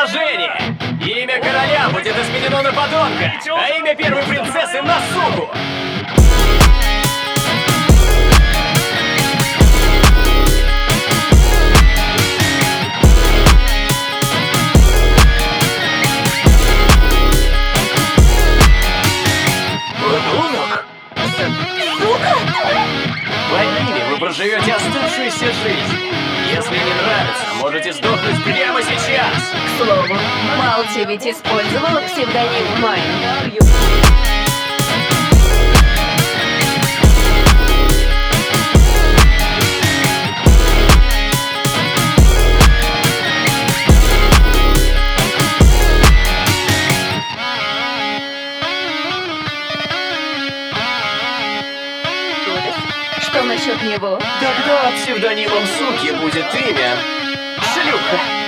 предложение. Имя короля будет изменено на подонка, а имя первой принцессы на суку. Подонок? Во имя вы проживете оставшуюся жизнь. Если не нравится, можете сдохнуть прямо сейчас. К слову, Малти ведь использовала псевдоним Майн. Что насчет него? Тогда псевдонимом суки будет имя Шлюха.